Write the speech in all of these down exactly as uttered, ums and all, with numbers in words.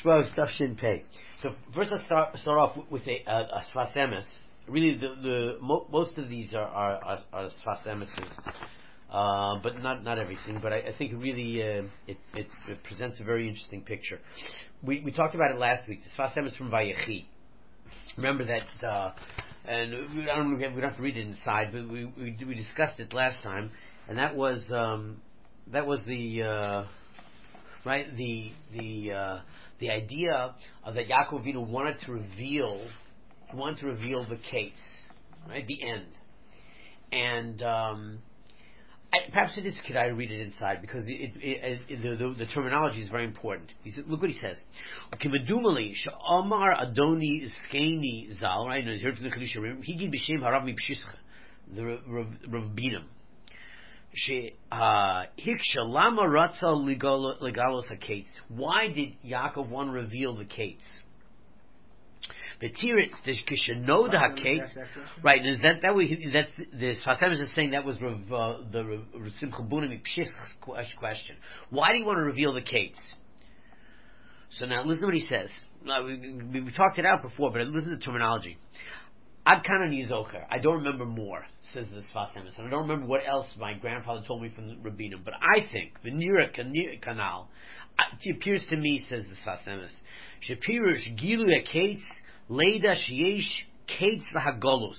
Shvov Stuff Shin Pei. So first let's start start off with a, a, a Sfas Emes. Really, the the mo- most of these are are, are, are Sfas Emeses, uh, but not not everything. But I, I think really uh, it, it it presents a very interesting picture. We we talked about it last week. The Sfas Emes from Vayechi. Remember that, uh, and we don't we don't have to read it inside, but we we, we discussed it last time, and that was um, that was the uh, right the the uh, the idea of that Yaakov Avinu wanted to reveal. He wanted to reveal the case, right? The end. And um, I, perhaps it is could I read it inside because it, it, it, the, the, the terminology is very important. He said, look what he says. Kimedumali she'amar Adoni Skeni Zal, right? He's heard from the Chedush HaRim. He gave b'shem harav mipshischa, the Rav Binam. She hiksha lama ratza legalos haKates. Why did Yaakov want to reveal the Kates? The tiritz, the kishanoda haKates, right? Is that that way? That's the Sfas Emes is saying that was Rav, uh, the Rav Simcha Bunim Pshish's question. Why do you want to reveal the Kates? So now listen to what he says. Now, we, we, we talked it out before, but listen to the terminology. Ad kanani zocher. I don't remember more, says the Sfas Emes, and I don't remember what else my grandfather told me from the Rabbinim. But I think the Nira Canal, it appears to me, says the Sfas Emes, Shapirush Gilu Kates. Leida sheyesh kates lahagolus.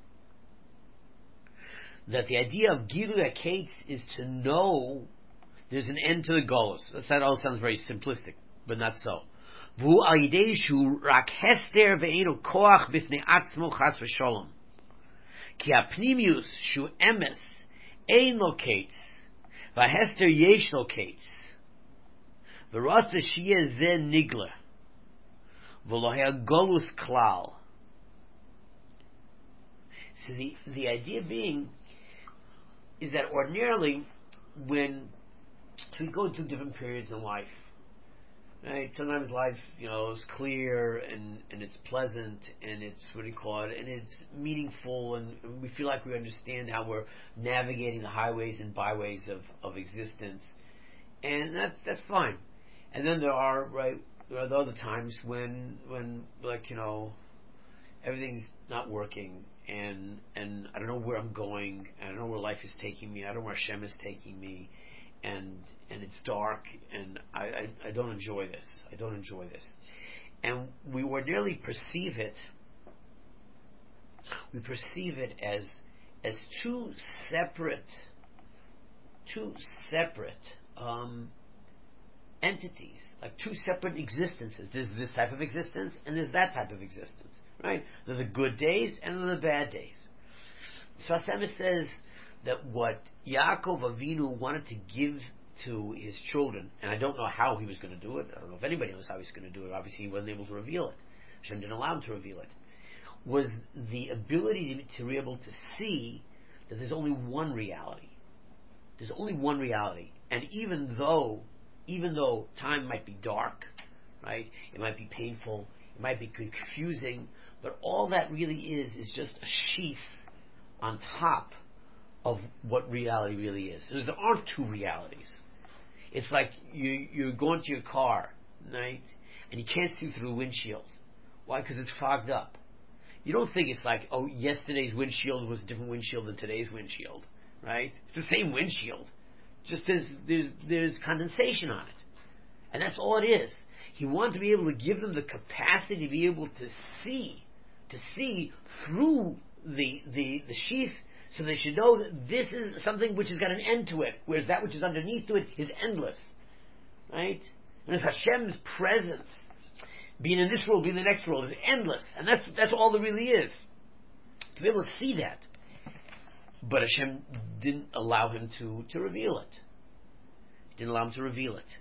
That the idea of Gilu Kates is to know there's an end to the golus. That all sounds very simplistic, but not so. V'hu al yidei shu rak hester ve'enu koach b'fnei atzmo chas v'sholom. Ki ha'pnimius shu emes ein lo kates v'hester yesh lo kates v'ratza sheyeh zeh nigla. Golus klal. So the the idea being is that ordinarily when we go through different periods in life, right? Sometimes life, you know, is clear and, and it's pleasant and it's what do you call it, and it's meaningful and we feel like we understand how we're navigating the highways and byways of, of existence, and that's that's fine. And then there are right. There are the other times when, when like you know, everything's not working, and and I don't know where I'm going, and I don't know where life is taking me. I don't know where Hashem is taking me, and and it's dark, and I, I, I don't enjoy this. I don't enjoy this, and we ordinarily perceive it. We perceive it as as two separate, two separate. Um, entities, like two separate existences. There's this type of existence and there's that type of existence, right? There's the good days and there's the bad days. Sfas Emes says that what Yaakov Avinu wanted to give to his children, and I don't know how he was going to do it, I don't know if anybody knows how he was going to do it, obviously he wasn't able to reveal it, Hashem didn't allow him to reveal it, was the ability to, to be able to see that there's only one reality. There's only one reality. And even though Even though time might be dark, right? It might be painful, it might be confusing, but all that really is is just a sheath on top of what reality really is. There aren't two realities. It's like you, you're going to your car, right? And you can't see through the windshield. Why? Because it's fogged up. You don't think it's like, oh, yesterday's windshield was a different windshield than today's windshield, right? It's the same windshield. Just there's, there's there's condensation on it, and that's all it is. He wanted to be able to give them the capacity to be able to see, to see through the the the sheath, so they should know that this is something which has got an end to it, whereas that which is underneath to it is endless, right? And it's Hashem's presence, being in this world, being in the next world, is endless, and that's that's all there really is. To be able to see that. But Hashem didn't allow him to, to reveal it. He didn't allow him to reveal it.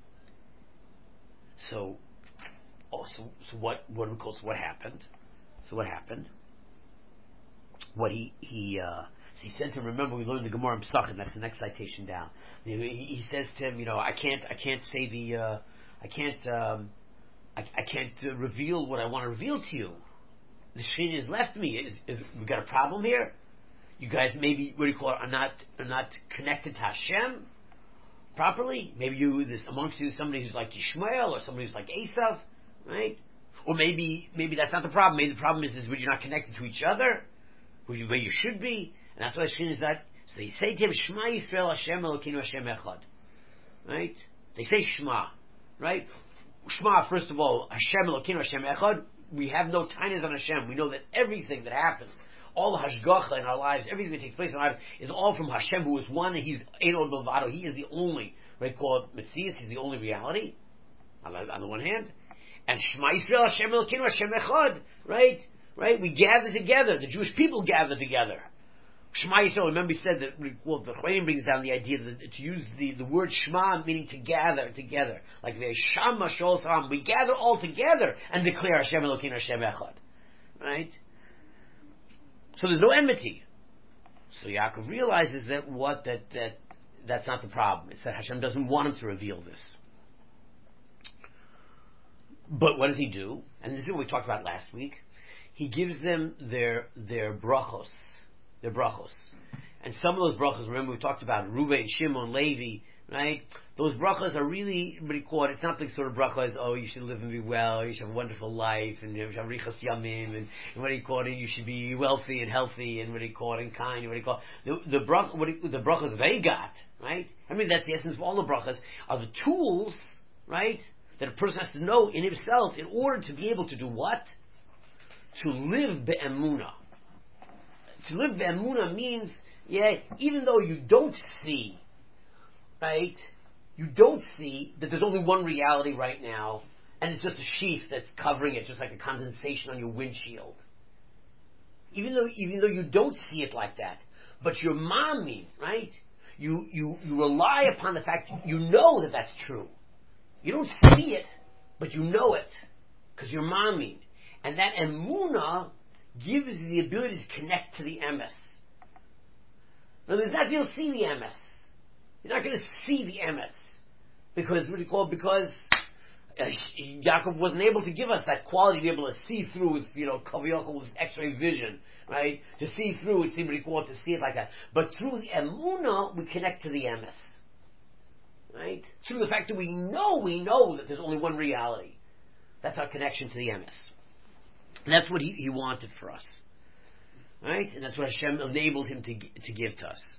So, oh, so, so what? What do we call? So what happened? So what happened? What he he uh, so he said to him. Remember, we learned the Gemara in Pesachim. That's the next citation down. He, he says to him, you know, I can't I can't say the uh, I can't um, I, I can't uh, reveal what I want to reveal to you. The Shekhinah has left me. Is, is we got a problem here? You guys maybe, what do you call it, are not, are not connected to Hashem? properly. Maybe you, this amongst you, somebody who's like Yishmael or somebody who's like Esav, right? Or maybe, maybe that's not the problem. Maybe the problem is, is when you're not connected to each other, where you, where you should be, and that's why Shkin is that. So they say to him, Shema Yisrael Hashem Elokeinu Hashem Echad, right? They say Shema, right? Shema, first of all, Hashem Elokeinu Hashem Echad. We have no tainas on Hashem. We know that everything that happens, all the hashgacha in our lives, everything that takes place in our lives, is all from Hashem, who is one, and He's Ein Od Milvado. He is the only, right, called Metzias. He's the only reality, on the, on the one hand. And Shema Yisrael Hashem Elokeinu Hashem Echad, right? Right? We gather together. The Jewish people gather together. Shema Yisrael, remember he said that, well, the Chayim brings down the idea that to use the, the word Shema meaning to gather together. Like the Shama Shol Saram, we gather all together and declare Hashem Elokeinu Hashem Echad. Right? So there's no enmity. So Yaakov realizes that what, that, that, that's not the problem. It's that Hashem doesn't want him to reveal this. But what does he do? And this is what we talked about last week. He gives them their, their brachos. Their brachos. And some of those brachos, remember we talked about Reuben, Shimon, Levi, right? Those brachos are really, what do you call it? It's not the sort of brachos, oh, you should live and be well, you should have a wonderful life, and you should have richas yamim, and, and what do you call it? You should be wealthy and healthy, and what do you call it? And kind, what do you call it? The, the, brach, what do you, the brachos they got, right? I mean, that's the essence of all the brachos, are the tools, right? That a person has to know in himself in order to be able to do what? To live be'emunah. To live be'emunah means, yeah, even though you don't see, right, you don't see that there's only one reality right now, and it's just a sheath that's covering it, just like a condensation on your windshield. Even though, even though you don't see it like that, but your mami, right, you, you, you rely upon the fact you know that that's true. You don't see it, but you know it, because you're mami. And that emunah gives you the ability to connect to the emes. Now, there's not you'll see the emes. You're not going to see the emes because what do you call it? Because uh, Yaakov wasn't able to give us that quality to be able to see through with, you know, Kaviyachol with X-ray vision, right? To see through it, see what you call it, to see it like that. But through the emunah, we connect to the emes, right? Through the fact that we know, we know that there's only one reality. That's our connection to the emes. And that's what he, he wanted for us. Right? And that's what Hashem enabled him to, to give to us.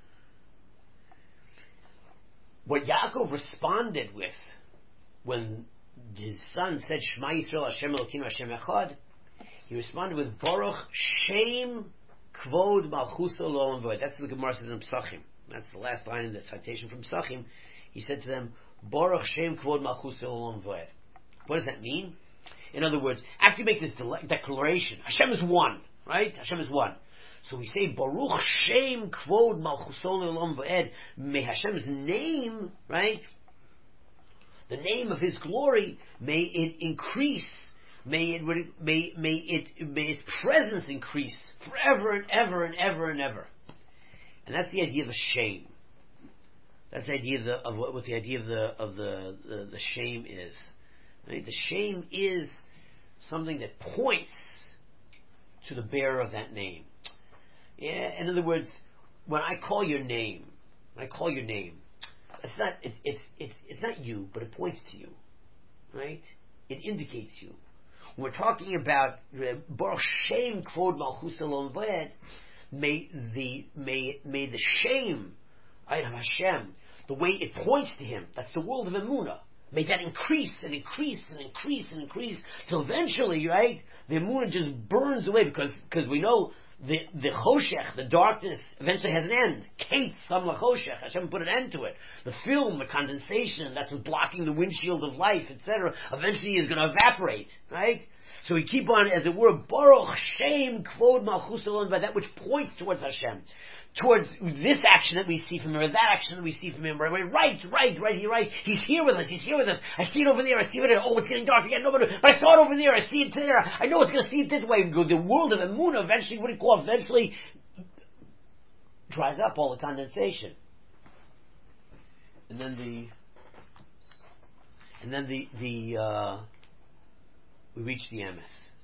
What Yaakov responded with when his son said, Shema Yisrael Hashem Elokeinu Hashem Echad, he responded with, Baruch Shem Kvod Malchuso Lo V'Ed. That's the Gemara says in Psachim. That's the last line in the citation from Psachim. He said to them, Baruch Shem Kvod Malchuso Lo V'Ed. What does that mean? In other words, after you make this de- declaration, Hashem is one, right? Hashem is one. So we say, Baruch Shem Kvod Malchuso Le'olam V'Ed. May Hashem's name, right? The name of His glory, may it increase. May it, may, may it, may its presence increase forever and ever and ever and ever. And that's the idea of the shame. That's the idea of, the, of what, what the idea of the of the the, the shame is. Right? The shame is something that points to the bearer of that name. Yeah, in other words, when I call your name, when I call your name, it's not it, it's it's it's not you, but it points to you, right? It indicates you. When we're talking about Baruch Shem Kvod Malchus Elon V'Ed, may the may may the shame of Hashem, the way it points to Him, that's the world of Emunah. May that increase and increase and increase and increase till eventually, right, the emunah just burns away because because we know the the choshech, the darkness, eventually has an end. Kate some lachoshech. Hashem put an end to it. The film, the condensation, that's what's blocking the windshield of life, et cetera. Eventually is going to evaporate, right? So we keep on, as it were, Baruch Shem Kvod Malchus Elon, by that which points towards Hashem, towards this action that we see from Him, or that action that we see from Him. Right, right, right, right, He's right. He's here with us. He's here with us. I see it over there. I see it over there. Oh, it's getting dark again. No, but, but I saw it over there. I see it there. I know it's going to see it this way. The world of Emunah eventually, what do you call it? Eventually dries up all the condensation, and then the, and then the the. Uh, we reach the emes.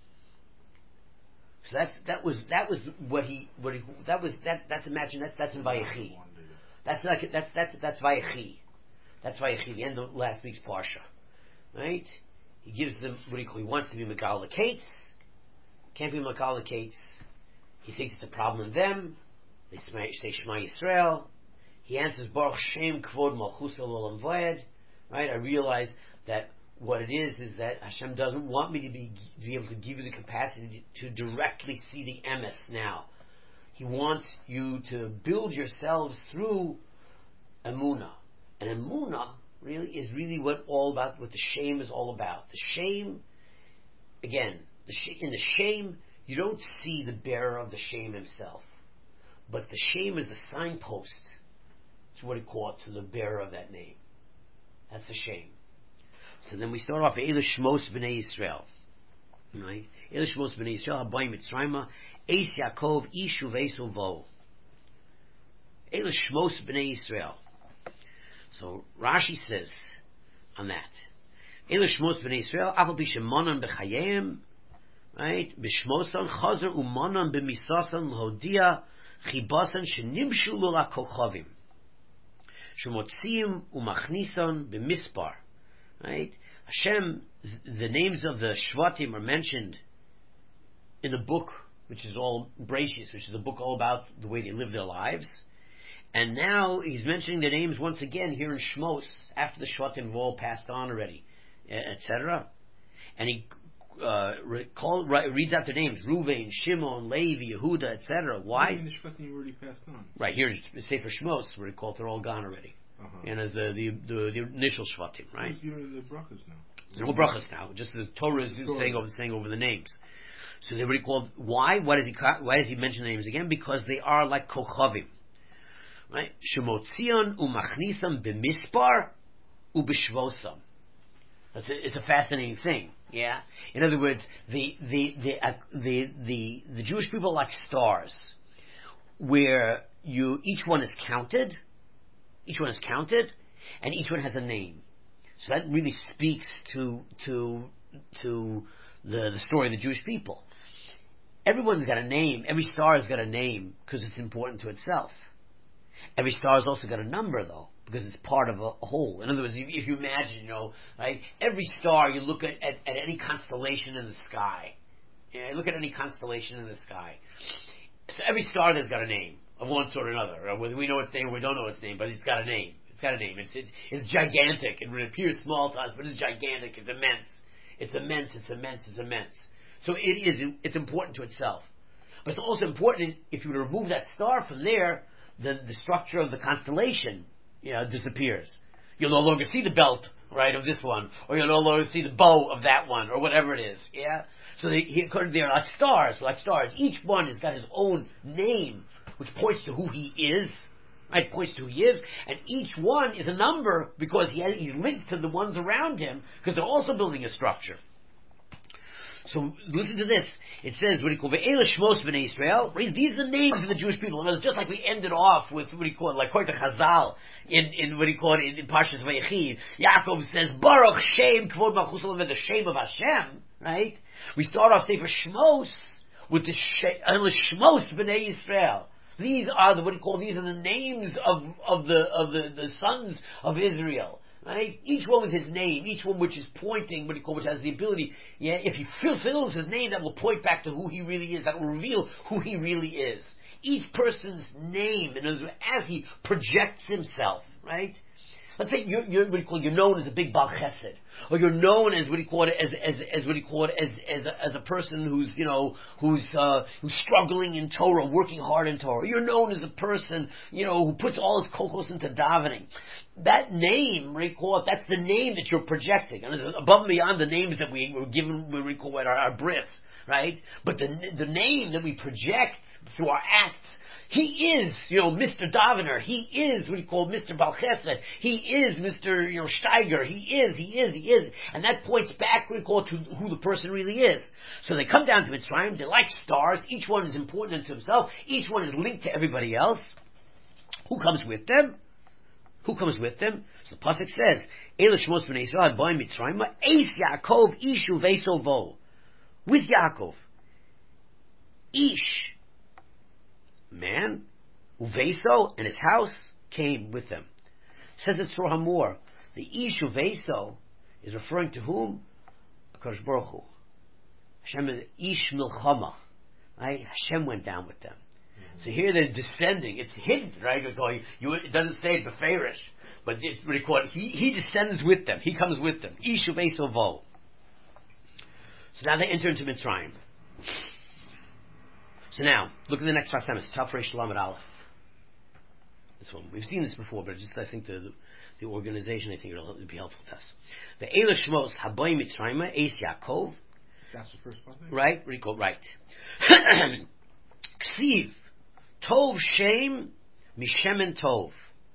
So that's that was that was what he what he that was that that's imagine that's that's in Vayechi. That's like that's that's that's Vayechi. That's why he ended last week's parsha, right? He gives them what he, he wants to be Megal Kates. Can't be Megal Kates. He thinks it's a problem in them. They say Shema Yisrael. He answers Baruch Shem Kvod Malchus Olam Vayed. Right? I realize that what it is is that Hashem doesn't want me to be to be able to give you the capacity to directly see the emes now. He wants you to build yourselves through Emunah. And Emunah really is really what all about what the shame is all about. The shame, again, the sh- in the shame, you don't see the bearer of the shame himself. But the shame is the signpost to what he called to the bearer of that name. That's the shame. So then we start off Eila Shmos B'nai Yisrael. Right? Eila Shmos B'nai Yisrael Habayim Mitzrayma Eis Yaakov Ishu Veisu Vo. Eila Shmos B'nai Yisrael. So Rashi says on that. Eila Shmos B'nai Yisrael Afal Pi Shemonan B'Chayim. Right? B'Shmosan Chazer Umonan B'Misasan L'Hodia Chibasan Shenimshu Lula Kochavim. Shemotziim Umachnisan B'Mispar. Right? Hashem, the names of the Shvatim are mentioned in the book, which is all Breshis, which is a book all about the way they live their lives. And now he's mentioning their names once again here in Shmos, after the Shvatim have all passed on already, et cetera. And he uh, call, reads out their names: Ruvain, Shimon, Levi, Yehuda, et cetera. Why? The Shvatim already passed on. Right here, in Sefer Shmos, where he called they're all gone already. Uh-huh. And as the, the the the initial Shvatim, right? Who's the brachas now? There are no brachas now. Just the Torah is Torah. saying over saying over the names. So they already called. Why? Why does he why does he mention the names again? Because they are like kochavim, right? Shemotzion umachnisam b'mispar ubishvosam. That's a, it's a fascinating thing. Yeah. In other words, the the the uh, the the the Jewish people are like stars, where you each one is counted. Each one is counted, and each one has a name. So that really speaks to to to the, the story of the Jewish people. Everyone's got a name. Every star has got a name because it's important to itself. Every star has also got a number, though, because it's part of a, a whole. In other words, if, if you imagine, you know, right, every star, you look at, at, at any constellation in the sky. You know, look at any constellation in the sky. So every star there's got a name of one sort or another. Whether we know its name or we don't know its name, but it's got a name. It's got a name. It's it's, it's gigantic. It appears small to us, but it's gigantic. It's immense. It's immense. It's immense. It's immense. So it is. It's important to itself. But it's also important if you were to remove that star from there, the the structure of the constellation, you know, disappears. You'll no longer see the belt, right, of this one, or you'll no longer see the bow of that one, or whatever it is. Yeah. So they, they're like stars, like stars. Each one has got his own name, which points to who he is, right? Points to who he is, and each one is a number because he has, he's linked to the ones around him because they're also building a structure. So listen to this. It says, what do you call it? Eila Shmos B'nai Yisrael. These are the names of the Jewish people. And it's just like we ended off with, what do you call it, like quite the Chazal in, in what do you call it, in, in Parshas Vayechi. Yaakov says, Baruch Shem Kvod Malchus Olam Vayed, the Shem of Hashem, right? We start off Sefer Shmos with the Eila Shmos B'nai Yisrael. These are the, what do you call it, these are the names of, of the, of the, the sons of Israel. Right? Each one with his name, each one which is pointing, what do you call, which has the ability, yeah, if he fulfills his name, that will point back to who he really is, that will reveal who he really is. Each person's name, and as he projects himself, right? Let's say you're, you're what do you call it, you're known as a big Baal Chesed, or you're known as what do you call it, as as as what do you call it, as as a, as a person who's you know who's uh, who's struggling in Torah, working hard in Torah. You're known as a person you know who puts all his kokos into davening. That name, what do you call it, that's the name that you're projecting, and it's above and beyond the names that we were given, what we call it, our, our bris, right? But the the name that we project through our acts. He is, you know, Mister Davener. He is what you call Mister Baal Chesed. He is Mister you know, Steiger. He is, he is, he is. And that points back, what you call, to who the person really is. So they come down to Mitzrayim. They're like stars. Each one is important unto himself. Each one is linked to everybody else. Who comes with them? Who comes with them? So the pasuk says, Eila Shmos B'nai Yisrael Habayim Mitzrayim Eis Yaakov Ishu Veiso Vo. With Yaakov. Ish. Man, Uveso and his house came with them. Says it Surah Hamor, The Ish Uveso is referring to whom? Akadosh Baruch Hu. Hashem is Ish Milchama. Right? Hashem went down with them. Mm-hmm. So here they're descending. It's hidden, right? You, it doesn't say it beferish, but it's recorded. He, he descends with them. He comes with them. Ish Uveso Vo. So now they enter into Mitzrayim. So now, look at the next Vasemis. Tafresh Lamed Aleph. This one. We've seen this before, but just I think the the organization, I think it'll be helpful to us. The Eila Shmos Haboy Mitzrayim Eis Yaakov. That's the first part. Right? Rico, right. Ksiv Tov Shem Mishemen Tov.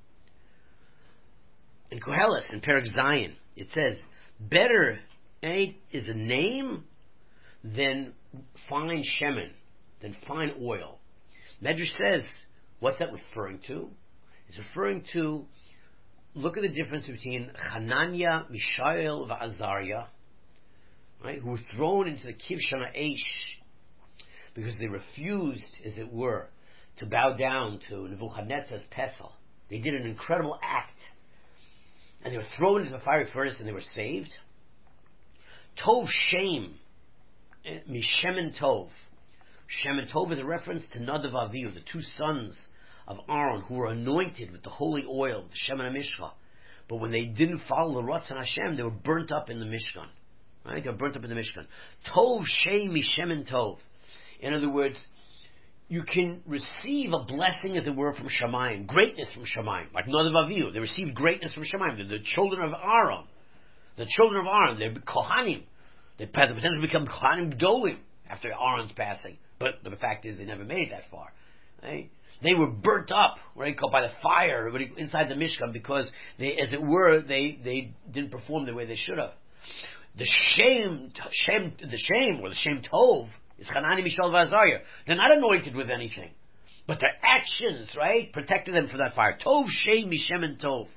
In Koheles, in Perek Zion, it says, better is a name than fine shemen, than fine oil. Medrash says, what's that referring to? It's referring to, look at the difference between Hananiah, Mishael, and Azariah, right, who were thrown into the Kivshana Eish because they refused, as it were, to bow down to Nebuchadnezzar's Pesach. They did an incredible act, and they were thrown into the fiery furnace and they were saved. Tov Shem, Mishemen Tov. Shemen Tov is a reference to Nadav Avihu, the two sons of Aaron who were anointed with the holy oil, the Shemen HaMishcha. But when they didn't follow the Ratzon Hashem, they were burnt up in the Mishkan. Right? They were burnt up in the Mishkan. Tov Shem Mishemen Tov. In other words, you can receive a blessing, as it were, from Shamayim, greatness from Shamayim, like Nadav Avihu. They received greatness from Shamayim. They're the children of Aaron. The children of Aaron, they're Kohanim. They had the potential to become Kohanim Gdolim after Aaron's passing. But the fact is, they never made it that far. Right? They were burnt up, right, by the fire inside the Mishkan because, they, as it were, they, they didn't perform the way they should have. The shame, shame, the shame, or the shame tov, is Hanani, Mishael, Vazariah. They're not anointed with anything, but their actions, right, protected them from that fire. Tov, shame, mishem, and tov.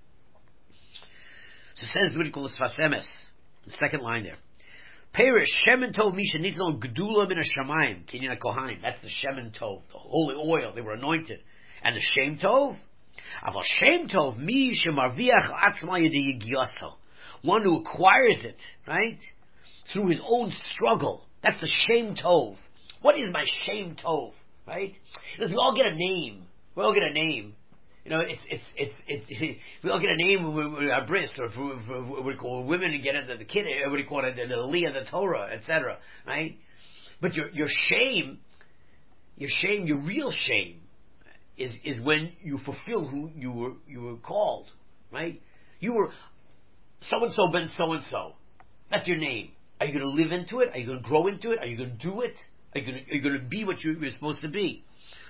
So it says what he calls Sfasemes, the second line there. Perish Shemen Tov Misha Nitlon Gedula Min Hashamayim Kinyan Kohanim. That's the Shemen Tov, the holy oil. They were anointed. And the Shem Tov, Aval Shem Tov Mi Shemarviach Atzma Yedi Yigyaso. One who acquires it, right, through his own struggle. That's the Shem Tov. What is my Shem Tov, right? Because we all get a name. We all get a name. You know, it's it's it's it's. We all get a name when we our bris, or for, for, what we call women to get it, the kid, what do you call it, the Leah, the Torah, et cetera. Right? But your your shame, your shame, your real shame, is is when you fulfill who you were you were called. Right? You were so and so ben so and so. That's your name. Are you going to live into it? Are you going to grow into it? Are you going to do it? Are you going to, are you going to be what you, you're supposed to be?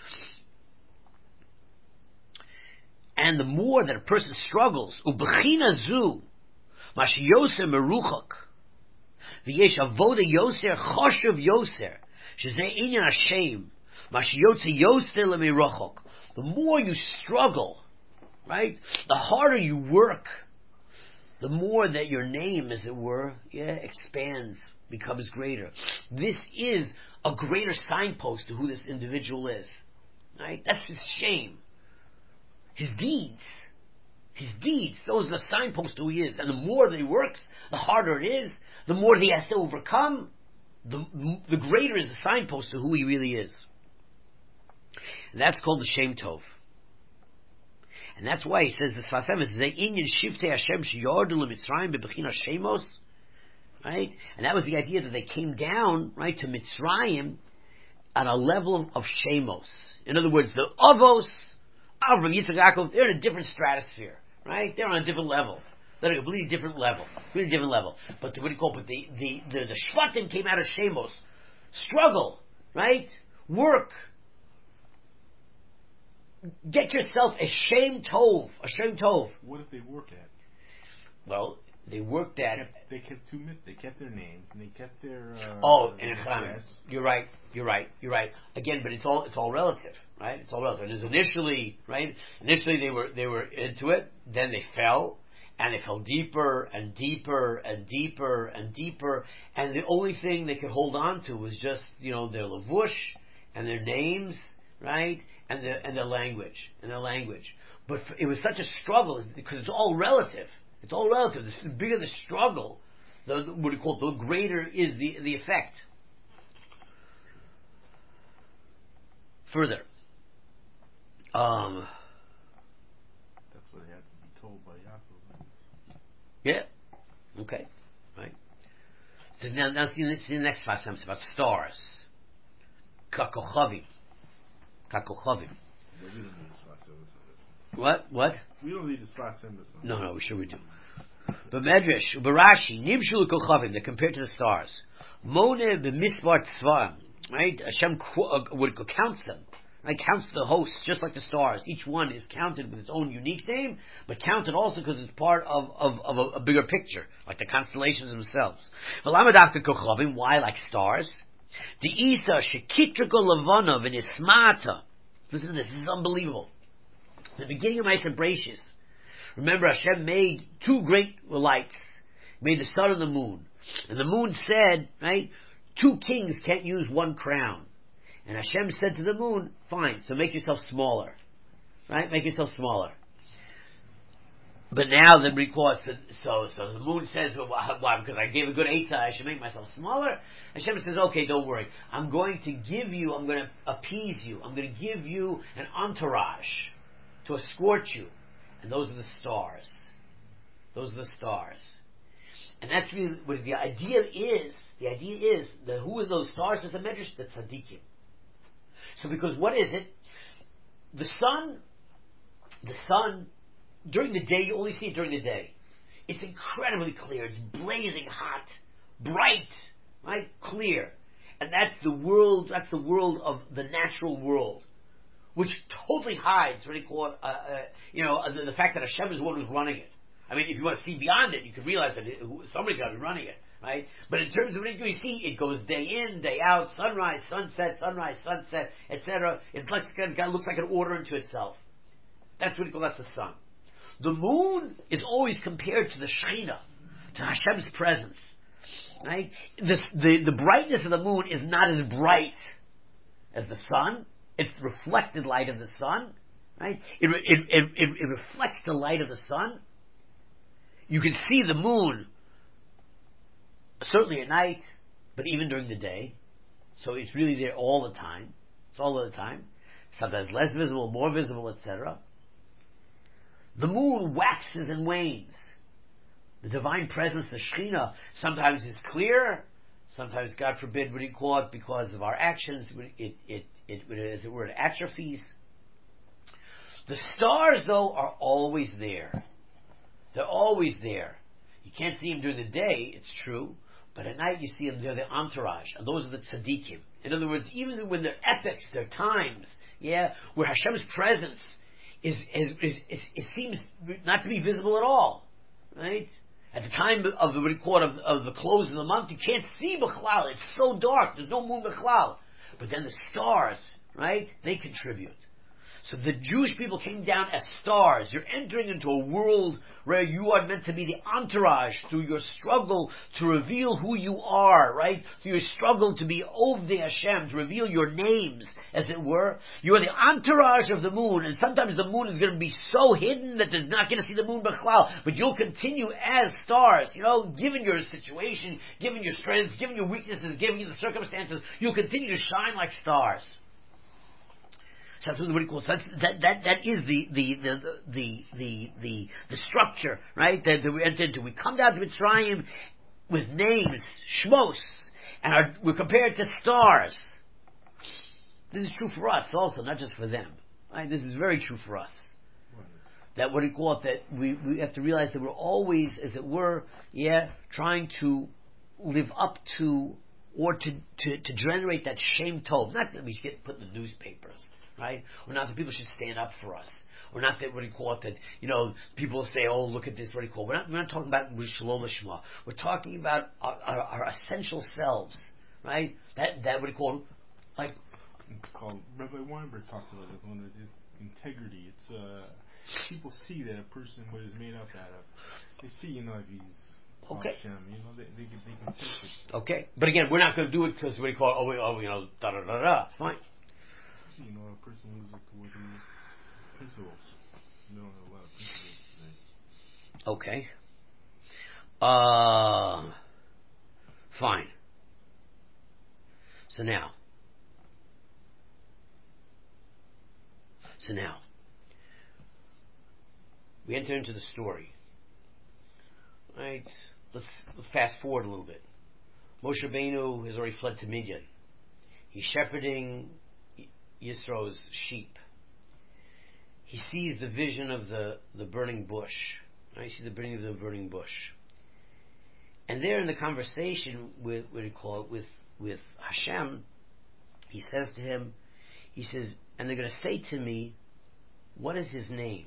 And the more that a person struggles, ubechina zu, mash yoser meruchak, v'yesh avoda yoser choshev yoser, shezeh inyan Hashem, mash yotze yoser lemirochak. The more you struggle, right, the harder you work, the more that your name, as it were, yeah, expands, becomes greater. This is a greater signpost to who this individual is, right? That's his shame. His deeds, his deeds, those are the signposts to who he is. And the more that he works, the harder it is, the more that he has to overcome, the, the greater is the signpost to who he really is. And that's called the Shem Tov. And that's why he says the Sfasem is Inyan Shivtei Hashem Sheyardu LeMitzrayim Bebechina Shemos, right? And that was the idea that they came down, right, to Mitzrayim at a level of Shemos. In other words, the Avos, Avram, Yitzchak, Yaakov, they're in a different stratosphere, right? They're on a different level. They're on a completely different level. Really different level. But the, what do you call it? But the, the, the, the Shvatim came out of Shemos. Struggle, right? Work. Get yourself a Shem Tov. A Shem Tov. What did they work at? Well, they worked at... They kept, they kept two They kept their names, and they kept their... Uh, oh, and you're right, you're right, you're right. Again, but it's all it's all relative, right? It's all relative. It was initially, right? Initially they were they were into it, then they fell, and they fell deeper and deeper and deeper and deeper, and the only thing they could hold on to was just, you know, their lavush and their names, right? And their and their language and their language. But it was such a struggle because it's all relative. It's all relative. The bigger the struggle, the, what do you call it, the greater is the, the effect. Further. Um, That's what they had to be told by Yaakov. yeah. Okay. Right. So now, now see, see the next class it's about stars. Kakochavim. Kakochavim. Yeah, we don't need a Sfas Emes. What? What? We don't need a Sfas Emes. No, no, we sure we do. But Medrash, Barashi, Nibshul Kochavim, they're compared to the stars. Mone b'misbar tzvam, right? Hashem qu- uh, would count them. Right? Counts the hosts, just like the stars. Each one is counted with its own unique name, but counted also because it's part of, of, of a, a bigger picture, like the constellations themselves. V'lamadavka Kochavim, why like stars? The Isa shekitriko levana v'nismata. Listen to this, this is unbelievable. The beginning of Ma'aser Bereishis, remember Hashem made two great lights. He made the sun and the moon. And the moon said, right, two kings can't use one crown. And Hashem said to the moon, fine, so make yourself smaller. Right? Make yourself smaller. But now the record said, so, so the moon says, well, why? Because I gave a good eitzah, I should make myself smaller. Hashem says, okay, don't worry. I'm going to give you, I'm going to appease you. I'm going to give you an entourage to escort you. And those are the stars. Those are the stars. And that's really what the idea is. The idea is that who are those stars? It's a medrash, the tzaddikim. So because what is it? The sun, the sun, during the day, you only see it during the day. It's incredibly clear. It's blazing hot, bright, right? Clear. And that's the world, that's the world of the natural world, which totally hides what they call it, uh, uh, you know, the, the fact that Hashem is the one who's running it. I mean, if you want to see beyond it, you can realize that it, somebody's got to be running it, right? But in terms of what you see, it goes day in, day out, sunrise, sunset, sunrise, sunset, et cetera. It looks, it looks like an order into itself. That's what you call, that's the sun. The moon is always compared to the Shekhinah, to Hashem's presence, right? This, the, the brightness of the moon is not as bright as the sun. It's the reflected light of the sun, right? It, it, it, it, it reflects the light of the sun. You can see the moon certainly at night, but even during the day. So it's really there all the time. It's all the time. Sometimes less visible, more visible, et cetera. The moon waxes and wanes. The divine presence, the Shekhinah, sometimes is clear. Sometimes, God forbid, what do you call it, because of our actions, it, it, it, it as it were, it atrophies. The stars, though, are always there. They're always there. You can't see them during the day, it's true, but at night you see them, they're the entourage, and those are the tzaddikim. In other words, even when they're epics, they're times, yeah, where Hashem's presence is, is, is, is, it seems not to be visible at all, right? At the time of the record of, of the close of the month, you can't see Bechlal. It's so dark. There's no moon Bechlal. But then the stars, right? They contribute. So the Jewish people came down as stars. You're entering into a world where you are meant to be the entourage through your struggle to reveal who you are, right? Through your struggle to be Ovdei Hashem, to reveal your names, as it were. You are the entourage of the moon, and sometimes the moon is going to be so hidden that there's not going to see the moon Bechlal, but you'll continue as stars, you know, given your situation, given your strengths, given your weaknesses, given the circumstances, you'll continue to shine like stars. So that's what he calls that. That that that is the the the the the the, the structure, right? That, that we enter into. We come down to Mitzrayim with names, shmos, and are, we're compared to stars. This is true for us also, not just for them. Right? This is very true for us. That what he call it. That we we have to realize that we're always, as it were, yeah, trying to live up to or to to, to generate that shem tov. Not that we get put in the newspapers. Right? Or not that people should stand up for us. Or not that, what do you call it, that, you know, people say, oh, look at this, what do you call it. We're not, we're not talking about Shalom Lishma. We're talking about our, our, our essential selves. Right? That, that, what do you call it? Like, it's called, Rabbi Weinberg talks about this one, it's integrity. It's, uh, people see that a person, what is made up out of. They see, you know, if he's okay. Hashem, you know, they, they, they can sense it. Okay. But again, we're not going to do it because, what do you call it, oh, we, oh you know, da da da da. Fine. You know, a person who's like working principles. You don't have a lot of principles today. Okay. Uh, fine. So now, so now, we enter into the story. Right? Let's fast forward a little bit. Moshe Rabbeinu has already fled to Midian. He's shepherding Yisro's sheep. He sees the vision of the, the burning bush. Right? He sees the burning of the burning bush. And there in the conversation with, what do you call it, with, with Hashem, he says to him, he says, and they're going to say to me, what is his name?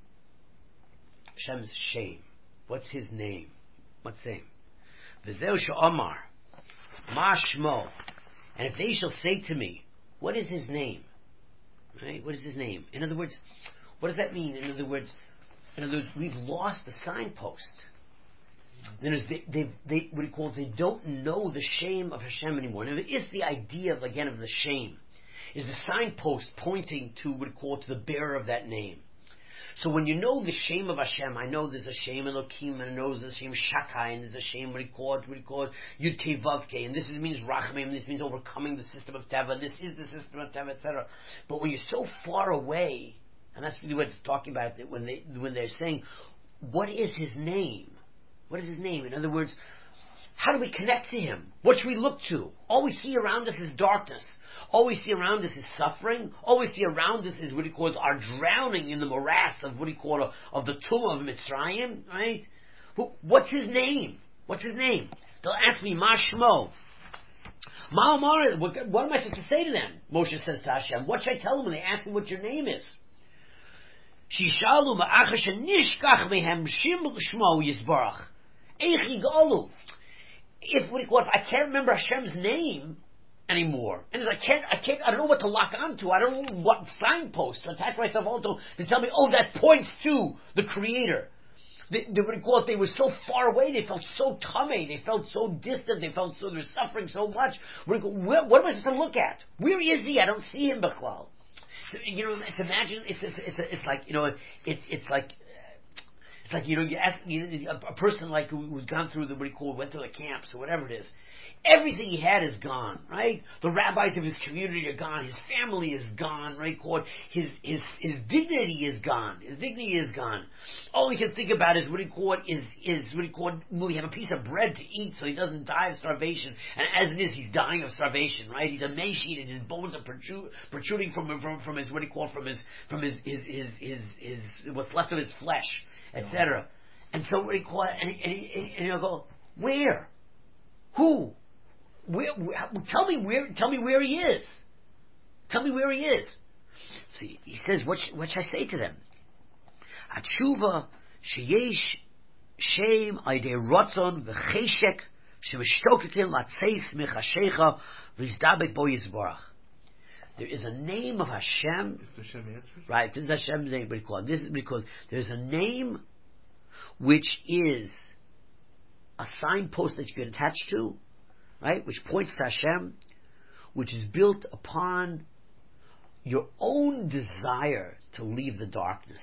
Hashem's shame. What's his name? What's his name? V'zeu she'omar, ma shmo. And if they shall say to me, what is his name? Right? What is his name? In other words, what does that mean? In other words, in other words, we've lost the signpost. In other words, they, they, they, what do you call it? They don't know the shame of Hashem anymore. And it's the idea of, again, of the shame. Is the signpost pointing to, what do you call it, to the bearer of that name. So when you know the shame of Hashem, I know there's a shame Elokim, and I know there's a shame Shakai, and there's a shame, what do you call it, what do you call it, Yud Kei Vav Kei, and this is, means Rachamim, and this means overcoming the system of Teva, this is the system of Teva, et cetera. But when you're so far away, and that's really what it's talking about, that when, they, when they're saying, what is his name? What is his name? In other words, how do we connect to him? What should we look to? All we see around us is darkness. All we see around us is suffering. All we see around us is what he calls our drowning in the morass of what he calls of the tomb of Mitzrayim, right? What's his name? What's his name? They'll ask me, Ma Shmo. Ma Amar, what, what am I supposed to say to them? Moshe says to Hashem, what should I tell them when they ask me what your name is? Shishalu ma'acha shenishkach mehem shim shmo yisbarach. Eich yigalu. If, what do you call it, I can't remember Hashem's name anymore, and I can't, I can't, I don't know what to lock onto. I don't know what signpost to attach myself onto to tell me, oh, that points to the Creator. They, they would call it. They were so far away. They felt so tummy. They felt so distant. They felt so they're suffering so much. Where, where, what am I supposed to look at? Where is he? I don't see him, Bechlal. You know, it's imagine. It's it's it's, it's like you know. It's it's like. It's like, you know, you ask you, a, a person like who, who's gone through the, what do you call, went through the camps or whatever it is. Everything he had is gone, right? The rabbis of his community are gone. His family is gone, right? His, his, his dignity is gone. His dignity is gone. All he can think about is, what do you call it, is, is, what do you call it, will he have a piece of bread to eat so he doesn't die of starvation? And as it is, he's dying of starvation, right? He's emaciated. His bones are protrude, protruding from, from, from his, what do you call it, from his, from his, his, his, his, his, his what's left of his flesh, et cetera. And so what do you call it, and, and, and, and he'll go, where? Who? Where, where, tell me where. Tell me where he is. Tell me where he is. So he, he says, "What? Sh- what should I say to them?" Atshuva sheyesh shem aydei rotzon v'cheshek shemishtoketim latzeis mechashecha v'yizdabek bo yizbarach. There is a name of Hashem. Is Hashem answered? Right. This is Hashem's name. Because this is because there's a name which is a signpost that you can attach to. Right, which points to Hashem, which is built upon your own desire to leave the darkness.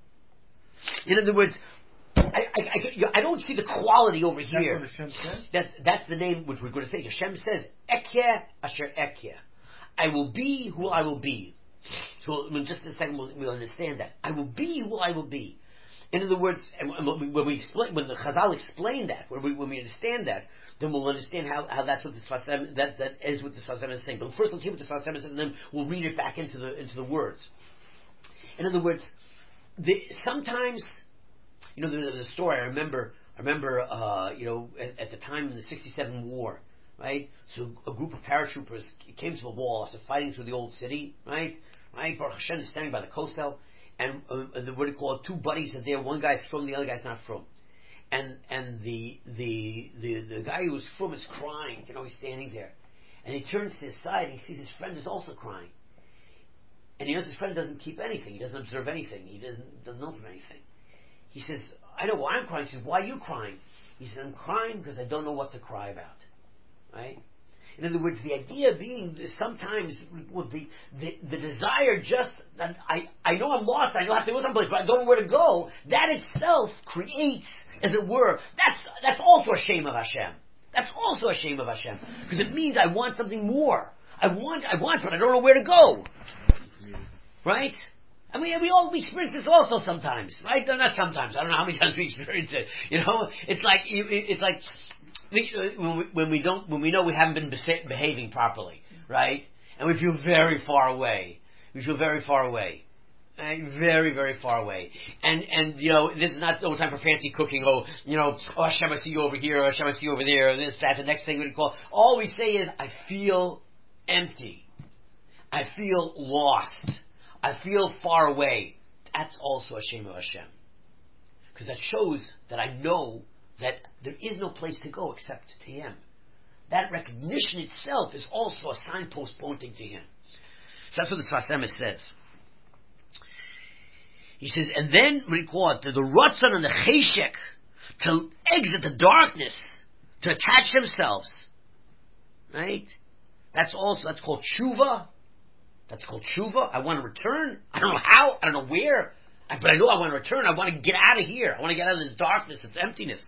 In other words, I, I, I, I don't see the quality over here. That's what Hashem says? That's, that's the name which we're going to say. Hashem says, Ekyeh asher ekyeh. I will be who I will be. So in just a second we'll, we'll understand that. I will be who I will be. In other words, and when we explain, when the Chazal explain that, when we, when we understand that, then we'll understand how, how that's what the Sfas Emes, that, that is what the Sfas Emes is saying. But first let's hear what the Sfas Emes says, and then we'll read it back into the into the words. In other words, the, sometimes, you know, there's a story I remember. I remember, uh, you know, at, at the time in the sixty-seven war, right? So a group of paratroopers came to the wall after fighting through the old city, right? Right? Baruch Hashem is standing by the Kosel, and uh, the, what do you call it? Two buddies are there. One guy's from, the other guy's not from. And and the, the the the guy who was from is crying, you know, he's standing there. And he turns to his side and he sees his friend is also crying. And he knows his friend doesn't keep anything, he doesn't observe anything, he doesn't doesn't know from anything. He says, I know why I'm crying. He says, why are you crying? He says, I'm crying because I don't know what to cry about. Right? In other words, the idea being sometimes with the, the, the desire just that I, I know I'm lost, I know I have to go someplace, but I don't know where to go, that itself creates as it were, that's that's also a shame of Hashem. That's also a shame of Hashem because it means I want something more. I want, I want, but I don't know where to go. Right? I mean, we all we experience this also sometimes, right? No, not sometimes. I don't know how many times we experience it. You know, it's like it's like when we, when we don't when we know we haven't been behaving properly, right? And we feel very far away. We feel very far away. Right? Very, very far away. And, and, you know, this is not no time for fancy cooking. Oh, you know, oh, Hashem, I see you over here. Oh, Hashem, I see you over there. This, that, the next thing we call. All we say is, I feel empty. I feel lost. I feel far away. That's also a shame of Hashem. Because that shows that I know that there is no place to go except to Him. That recognition itself is also a signpost pointing to Him. So that's what the Sfas Emes says. He says, and then record that the Ratzon and the Cheshek to exit the darkness, to attach themselves, right? That's also, that's called tshuva. That's called tshuva. I want to return. I don't know how. I don't know where. I, but I know I want to return. I want to get out of here. I want to get out of this darkness, this emptiness.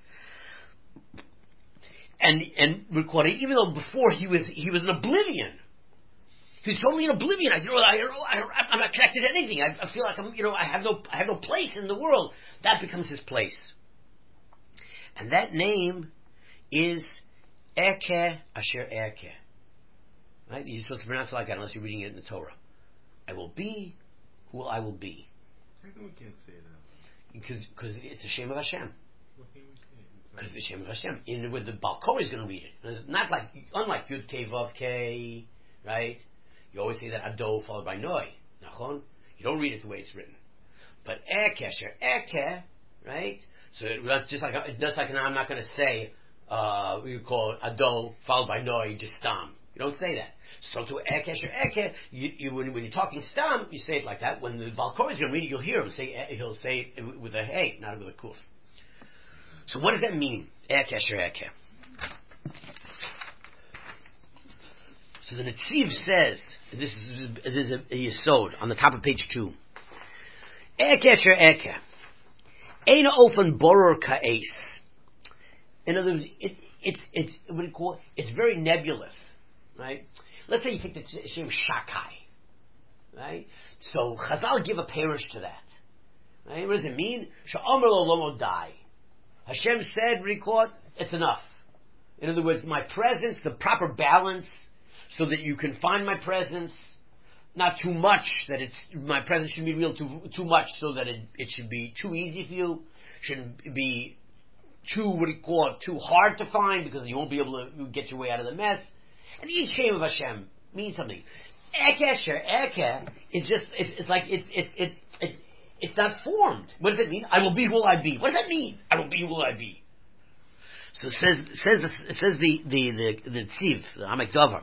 And and record it, even though before he was he was in oblivion. He's totally in oblivion. I, you know, I, I, I'm not connected to anything. I, I feel like I'm, you know, I have no, I have no place in the world. That becomes his place, and that name is Eke Asher Eke. Right? You're supposed to pronounce it like that unless you're reading it in the Torah. I will be who I will be. How come we can't say that? Because because it's a shame of Hashem. What can we say? Because it's a shame of Hashem. In with the Baal Korah is going to read it. And it's not like unlike Yud Kei Vav Kei, right? You always say that Ado followed by Noi. Nachon? You don't read it the way it's written. But Eke, Asher Eke, right? So that's just like, that's like, I'm not going to say, uh, we call it Ado followed by Noi, just Stam. You don't say that. So to Eke, Asher Eke, you, you, when, when you're talking Stam, you say it like that. When the Baal Korah is going to read it, you'll hear him say, he'll say it with a Hey, not with a Kuf. So what does that mean? Eke, Asher Eke. So the Netziv says, this is, this is a, a Yesod on the top of page two. Eke Asher Eke. Eina ofen boror ka'es. In other words, it, it's, it's, what do you call it? It's very nebulous, right? Let's say you take the Shem Shakai, right? So Chazal give a parish to that, right? What does it mean? Sha'omer lo lomo dai. Hashem said, record, it's enough. In other words, my presence, the proper balance, so that you can find my presence, not too much, that it's, my presence shouldn't be real too, too much, so that it, it should be too easy for you, shouldn't be too, what do you call it, too hard to find, because you won't be able to get your way out of the mess. And each shame of Hashem means something. Eke Asher Eke is just, it's, it's like, it's, it's, it's, it's, it's not formed. What does it mean? I will be who will I be. What does that mean? I will be who will I be. So it says, it says, it says the, the, the, the Tziv, the Amek Dover.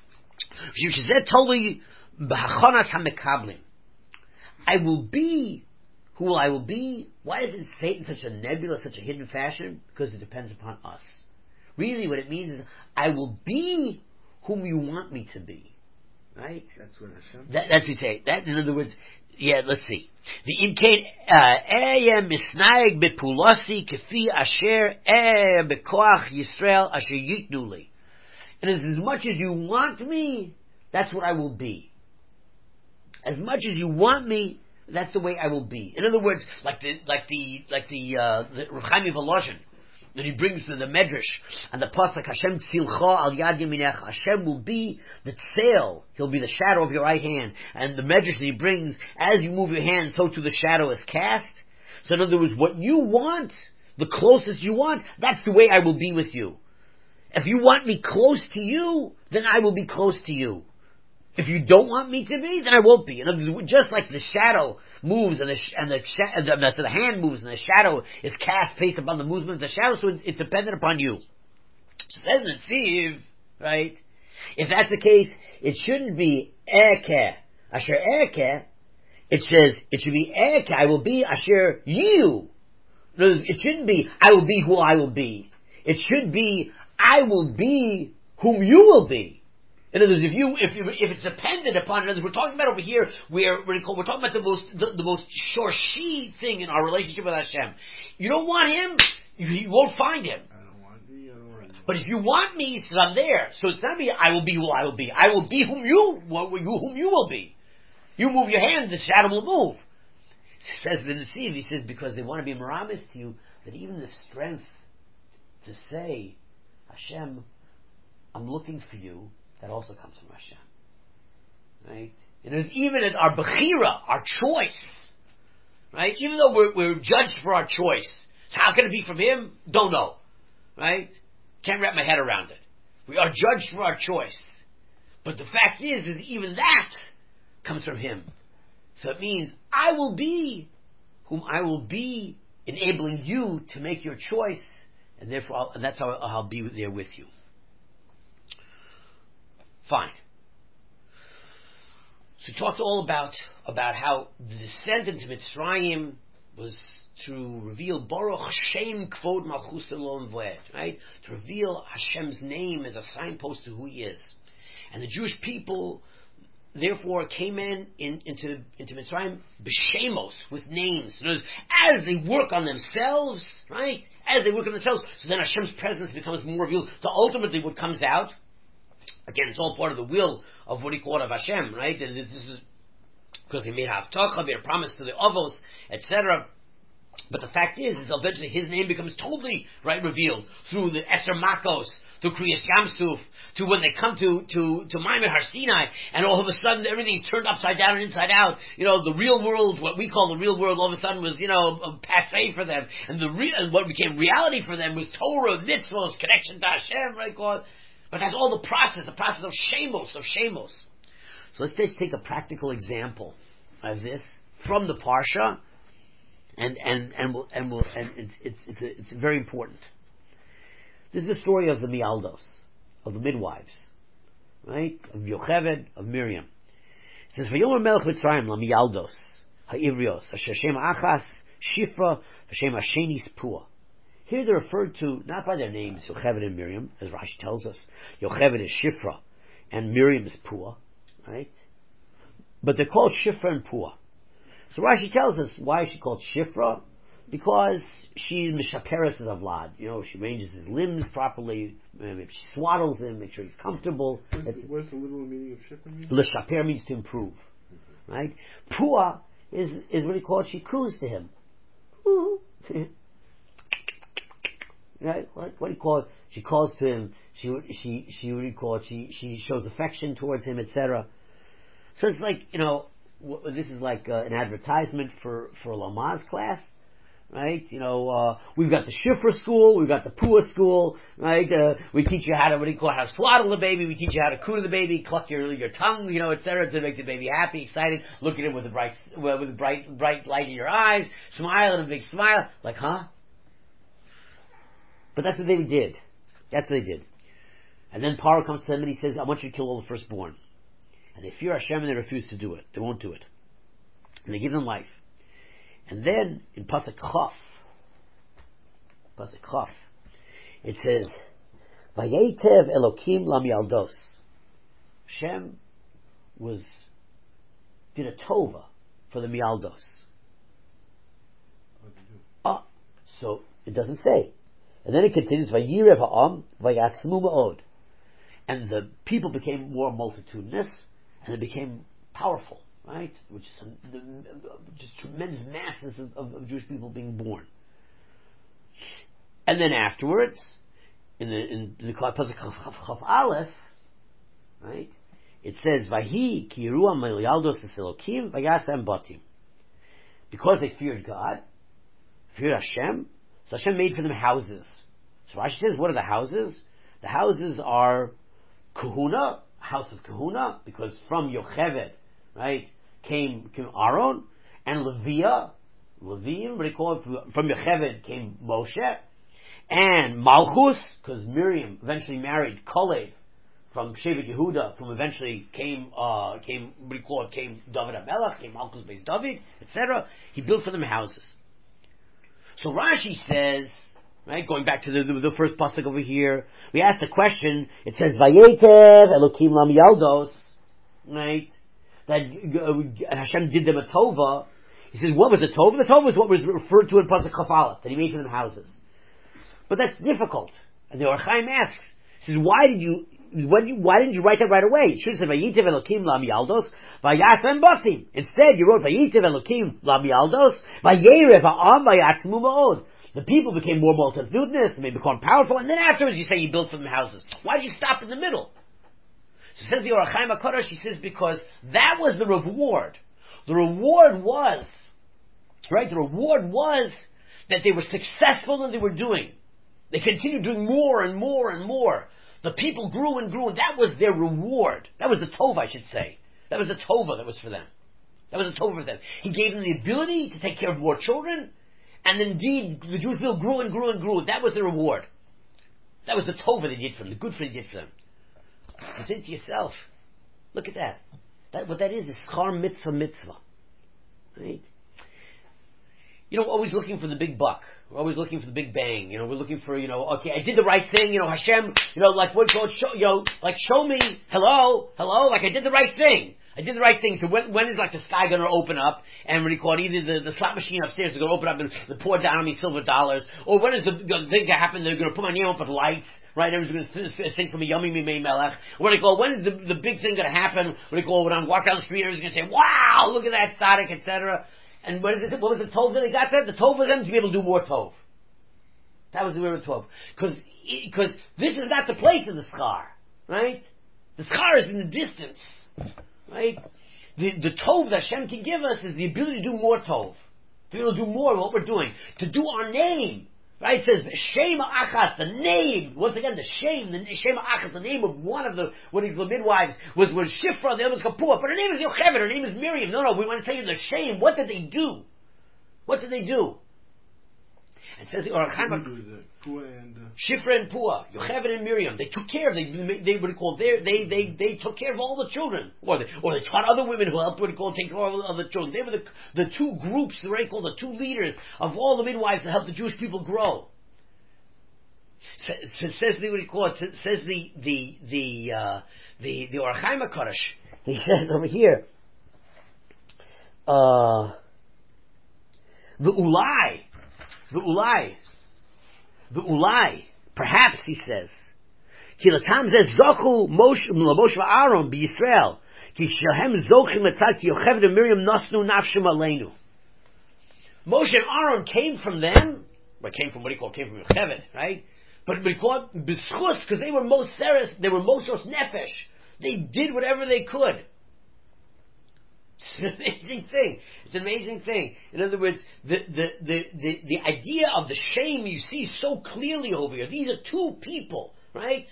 I will be who I will be. Why does it say it in such a nebulous, such a hidden fashion? Because it depends upon us. Really what it means is, I will be whom you want me to be. Right? That's what Hashem. That, that's what we say. That, in other words, yeah, let's see. The imkain eya misnaig bepulasi kefi asher eya bekoach Yisrael asher yitnu li. And as much as you want me, that's what I will be. As much as you want me, that's the way I will be. In other words, like the like the like the uh, the Reb Chaim Volozhin, that he brings to the Medrash and the pasuk Hashem tzilcha al yad yaminecha. Hashem will be the tzel; He'll be the shadow of your right hand. And the Medrash that he brings, as you move your hand, so too the shadow is cast. So in other words, what you want, the closest you want, that's the way I will be with you. If you want me close to you, then I will be close to you. If you don't want me to be, then I won't be. In other words, just like the shadow moves and the and the, and the, the, the hand moves and the shadow is cast based upon the movement of the shadow, so it's, it's dependent upon you. So says the Tziv, right? If that's the case, it shouldn't be Eke Asher Eke. It says it should be Eke. I will be Asher you. It shouldn't be I will be who I will be. It should be I will be whom you will be. In other words, if you, if you, if it's dependent upon, in other words, we're talking about over here, where we're, we're talking about the most, the, the most shorshi thing in our relationship with Hashem. You don't want Him, You, you won't find him. I don't want me. I don't want me. But if you want me, he says, I'm there. So it's not me. I will be who I will be. I will be whom you, whom you will be. You move your hand, the shadow will move. Says the Nesiv, he says, because they want to be miramis to you, that even the strength to say, Hashem, I'm looking for you, that also comes from Hashem. Right? And there's even in our bechira, our choice, right? Even though we're, we're judged for our choice, so how can it be from Him? Don't know, right? Can't wrap my head around it. We are judged for our choice, but the fact is, is even that comes from Him. So it means I will be whom I will be, enabling you to make your choice, and therefore, I'll, and that's how I'll be there with you. Fine. So we talked all about about how the descent into Mitzrayim was to reveal Baruch Shem Kvod Malchus Elon Voed, right? To reveal Hashem's name as a signpost to who He is, and the Jewish people therefore came in, in into into Mitzrayim b'shemos, with names. In other words, as they work on themselves, right? As they work on themselves, so then Hashem's presence becomes more revealed. So ultimately, what comes out, again, it's all part of the will of what he called of Hashem, right? And this is because he made Havtacha, made a promise to the Avos, et cetera. But the fact is, is eventually his name becomes totally right revealed through the Eser Makos, through Kriyas Yamsuf, to when they come to to to Maimed Har Sinai, and all of a sudden everything's turned upside down and inside out. You know, the real world, what we call the real world, all of a sudden was, you know, a passé for them, and the real, and what became reality for them was Torah, mitzvos, connection to Hashem, right, God? But that's all the process, the process of shemos, of shemos. So let's just take a practical example of this from the Parsha, and and and we'll, and we'll, and it's it's it's, a, it's very important. This is the story of the Mialdos, of the midwives, right? Of Yocheved, of Miriam. It says, "Vayomer Melech Mitzrayim la Mialdos ha'ivrios asher shem achas Shifra v'shem Hashenis Pua." Here they're referred to not by their names, Yocheved and Miriam, as Rashi tells us. Yocheved is Shifra, and Miriam is Pua, right? But they're called Shifra and Pua. So Rashi tells us why is she called Shifra? Because she's Mishaperes of Vlad. You know, she arranges his limbs properly, maybe she swaddles him, make sure he's comfortable. What's, the, what's the literal meaning of Shifra mean? L'shaper means to improve, right? Pua is is what he calls, she coos to him. Right? What, what do you call it? She calls to him. She she she what do you call it? She she shows affection towards him, et cetera. So it's like, you know, w- this is like uh, an advertisement for for a Lamaze class, right? You know, uh, we've got the Shifra school, we've got the Pua school, right? Uh, we teach you how to what do you call it? How to swaddle the baby. We teach you how to coo to the baby, cluck your your tongue, you know, et cetera, to make the baby happy, excited. Look at him with a bright with a bright bright light in your eyes, smile and a big smile, like, huh? But that's what they did. That's what they did. And then Paro comes to them and he says, I want you to kill all the firstborn. And they fear Hashem and they refuse to do it. They won't do it. And they give them life. And then, in Pasuk Chaf, Pasuk Chaf, it says, Vayetev Elokim Lamialdos. Hashem was, did a tova for the Mialdos. Ah, so it doesn't say. And then it continues, Vayirev ha'am vayatzmu ma'od. And the people became more multitudinous, and they became powerful, right? Which is the, just tremendous masses of, of, of Jewish people being born. And then afterwards, in the in the Pasuk Chaf Aleph, right? It says, Vahi ki yiruam ma'yaldos elokim vayasem batim. Because they feared God, feared Hashem. So Hashem made for them houses. So Rashi says, what are the houses? The houses are Kahuna, house of Kahuna, because from Yocheved, right, came, came Aaron, and Leviah, Levim, what do you call it? From Yocheved came Moshe, and Malchus, because Miriam eventually married Kalev from Shevet Yehuda, from eventually came, uh, came, what do you call it? Came David HaMelech, came Malchus based David, et cetera. He built for them houses. So Rashi says, right, going back to the, the, the first pasuk over here, we ask the question, it says, Vayetev Elokim Lam Yaldos, right, that uh, Hashem did them a tova. He says, what was the tova? The tova was what was referred to in Pasuk Chaf Aleph, that he made for them houses. But that's difficult. And the Or Chaim asks, he says, why did you, when you, why didn't you write that right away? It should have said, Vayitev Elokim Lam Yaldos, Vayasem Batim. Instead, you wrote, Vayitev Elokim Lam Yaldos, Vayerev Ha'am Vayatzmu Ma'od. The people became more multitudinous, they become powerful, and then afterwards you say you built for them houses. Why did you stop in the middle? So says the Or Chaim HaKadosh, he says, because that was the reward. The reward was, right, the reward was that they were successful in what they were doing. They continued doing more and more and more. The people grew and grew, and that was their reward. That was the tova, I should say. That was the tova that was for them. That was the tova for them. He gave them the ability to take care of more children, and indeed, the Jewish people grew and grew and grew. That was the reward. That was the tova they did for them, the good for they did for them. So think to yourself, look at that. That what that is is schar mitzvah mitzvah. Right? You know, we're always looking for the big buck. We're always looking for the big bang. You know, we're looking for, you know, okay, I did the right thing. You know, Hashem, you know, like what God show, you know, like show me, hello, hello, like I did the right thing. I did the right thing. So when, when is like the sky going to open up and what do you call it? Either the, the slot machine upstairs is going to open up and, and pour down on me silver dollars, or when is the, the thing going to happen? They're going to put my name up with lights, right? Everyone's going to sing from a yummy me me melech. What do you call? When is the, the big thing going to happen? What do you call? When I'm walking down the street, everyone's going to say, "Wow, look at that tzaddik," et cetera. And what is it? What was the tov that they got there? The tov for them to be able to do more tov. That was the word of tov, because because this is not the place of the schar, right? The schar is in the distance. Right? The, the tov that Hashem can give us is the ability to do more tov. To be able to do more of what we're doing. To do our name. Right? It says, Shema Achat, the name. Once again, the shame, the Shema Achat, the name of one of the, one of the midwives was, was Shifra, the other was Kapua. But her name is Yocheved, her name is Miriam. No, no, we want to tell you the shame. What did they do? What did they do? It says, or Shifra and Pua, Yocheved and Miriam, they took care of, they, they what call they, they, they, they took care of all the children. Or they, or they taught other women who helped, what you call, take care of all the other children. They were the, the two groups, what they call the two leaders of all the midwives that helped the Jewish people grow. So, says the, what do you call it, says the, the, the, uh, the, the Or Chaim HaKadosh. He says over here, uh, the Ulai, the Ulai, the Ulai, perhaps he says, Ki latam zeh zochu Moshe v'Aaron b'Yisrael, ki shehem zochim etzad ki Yocheved and Miriam nosnu nafshem aleinu. Moshe and Aaron came from them, but came from what do you call, came from Yocheved, right? But we call it b'schus, because they were most serious, they were most nefesh. They did whatever they could. It's an amazing thing. It's an amazing thing. In other words, the, the, the, the, the idea of the shame you see so clearly over here. These are two people, right?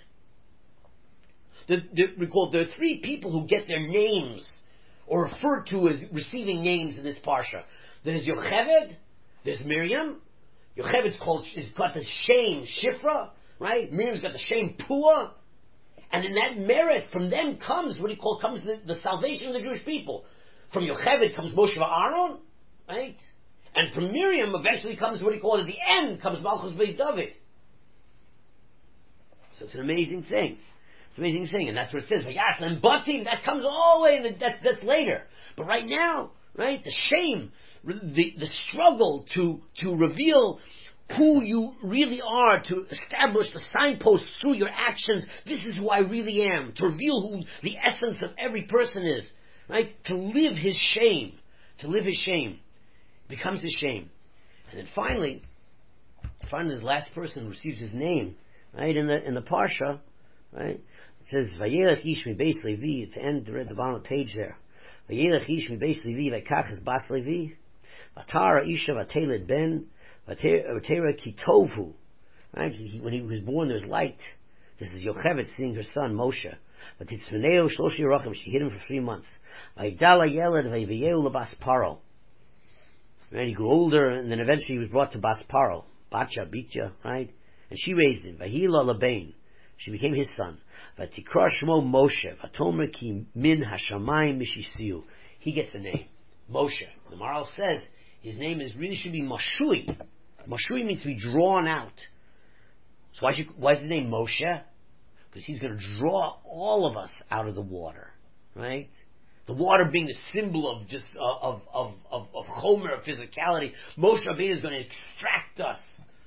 The, the, recall, there are three people who get their names, or referred to as receiving names in this parsha. There's Yocheved, there's Miriam. Yocheved's called, is got the shame Shifra, right? Miriam's got the shame Pua. And in that merit, from them comes, what he called, comes the, the salvation of the Jewish people. From Yocheved comes Moshe Aaron, right? And from Miriam eventually comes what he called at the end comes Malchus Beis David. So it's an amazing thing. It's an amazing thing, and that's what it says. Vayas and Batim, that comes all the way, in the, that, that's later. But right now, right, the shame, the the struggle to to reveal who you really are, to establish the signposts through your actions. This is who I really am. To reveal who the essence of every person is. Right? To live his shame. To live his shame. Becomes his shame. And then finally, finally the last person receives his name. Right? In the in the Parsha, right? It says, Vayelech ish mi beis Levi, at the end, read the bottom of the page there. Vayelech ish mi beis Levi, v'kach es bas Levi, v'tara isha v'ateled ben, v'tera kitovu. Right? He, when he was born, there's light. This is Yocheved seeing her son, Moshe. But it's V'neo shloshi rachim, she hid him for three months. V'yigdala yeled v'yveyeu lebas paro. Right? He grew older, and then eventually he was brought to Bas Paro. Batcha, Bitya, right? And she raised him. V'hila lebein. She became his son. V'tikra shmo Moshe. V'tomer ki min hashamayim mishisiu. He gets a name. Moshe. The Maral says his name is really should be Mashui. Mashui means to be drawn out. So why, should, why is his name Moshe? Because he's going to draw all of us out of the water, right? The water being the symbol of just uh, of of of of chomer, of physicality. Moshe Rabbeinu is going to extract us.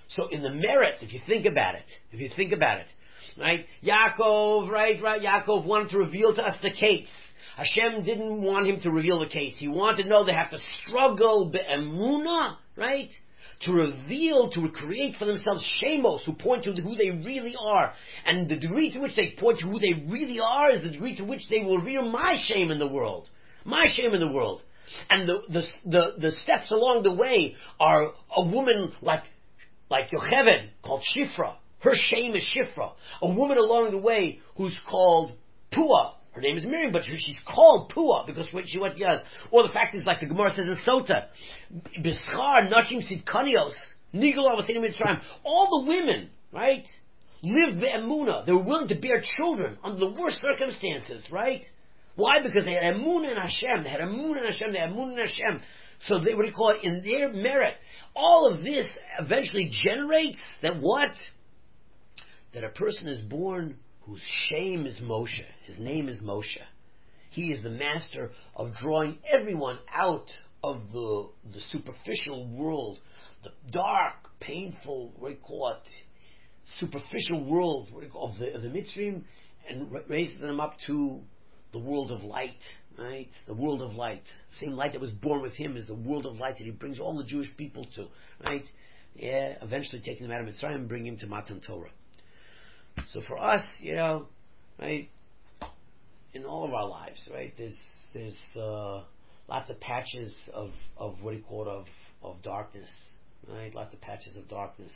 So in the merit, if you think about it, if you think about it, right? Yaakov, right, right, Yaakov wanted to reveal to us the case. Hashem didn't want him to reveal the case. He wanted to know they have to struggle be'emunah, right? To reveal, to create for themselves shemos who point to who they really are. And the degree to which they point to who they really are is the degree to which they will reveal my shame in the world. My shame in the world. And the, the, the, the steps along the way are a woman like, like Yocheved, called Shifra. Her shame is Shifra. A woman along the way who's called Pua. Her name is Miriam, but she's called Pua because what she what she does. Or the fact is, like the Gemara says in Sota, Bischar Nashim Sidkanios Nigala was saying in Mitzrayim. All the women, right, lived be'emunah. They were willing to bear children under the worst circumstances, right? Why? Because they had emunah in Hashem. They had emunah in Hashem. They had emunah in Hashem. So they, what do you call it? In their merit, all of this eventually generates that what? That a person is born whose shame is Moshe. His name is Moshe. He is the master of drawing everyone out of the the superficial world, the dark, painful, what do you call it, superficial world what do you call, of the of the Mitzrayim, and raising them up to the world of light, right? The world of light. The same light that was born with him is the world of light that he brings all the Jewish people to, right? Yeah, eventually taking them out of Mitzrayim and bringing him to Matan Torah. So for us, you know, right, in all of our lives, right, there's there's uh, lots of patches of, of what do you call it, of, of darkness, right? Lots of patches of darkness.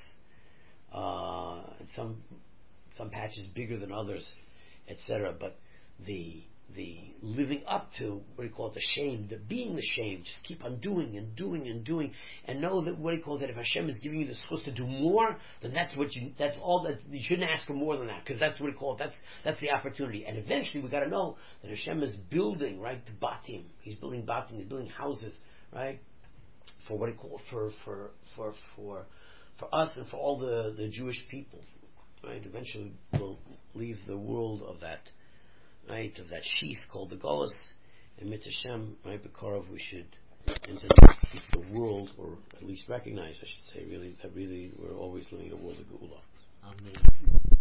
Uh, and some some patches bigger than others, et cetera. But the the living up to what do you call it, the shame, the being the shame, just keep on doing and doing and doing, and know that what do you call it, that if Hashem is giving you the schus to do more, then that's what you that's all that you shouldn't ask for more than that, because that's what you call it, that's that's the opportunity. And eventually we got to know that Hashem is building, right, the batim. He's building batim. He's building houses, right, for what do you call it, for for for for for us and for all the the Jewish people, right. Eventually we'll leave the world of that. Right, of that sheath called the Golus, and Mit Hashem, right, Bekarov, we should enter the world, or at least recognize, I should say, really, that really we're always living in a world of Geula. Amen.